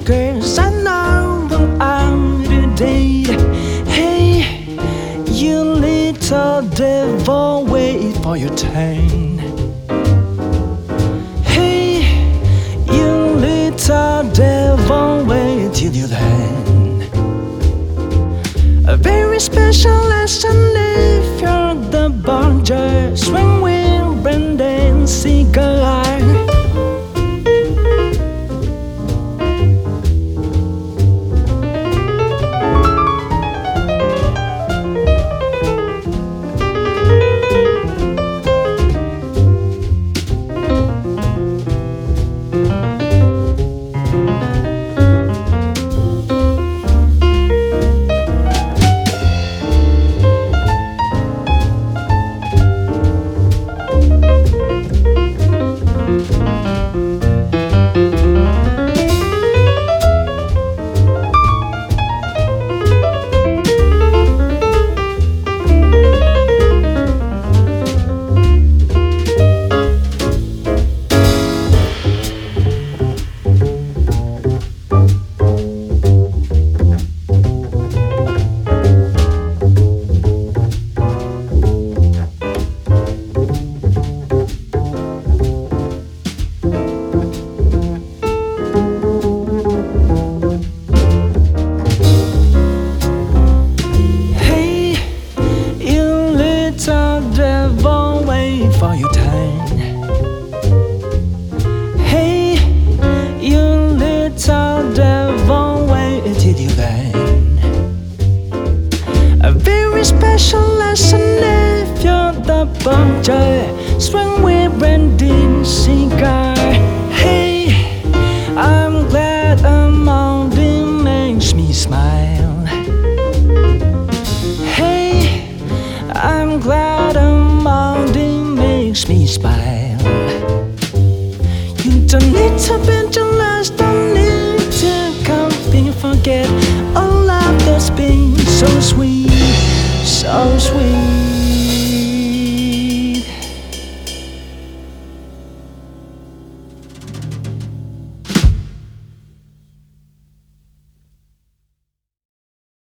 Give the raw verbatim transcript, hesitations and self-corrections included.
'cause I know I'm today. Hey, you little devil, wait for your turn. Hey, you little devil, wait till you learn. A very special lesson if you're the bugger. Swing with Brendan Seeger. Devil, wait for your turn. Hey, you little devil, wait till you learn. A very special lesson if you're the bugger. Swing with Brendan Seeger. Hey, I'm glad a mountain makes me smile. Hey, I'm glad a mountain makes me smile. You don't need to bend your last, don't need to copy, forget all of that's been so sweet, so sweet.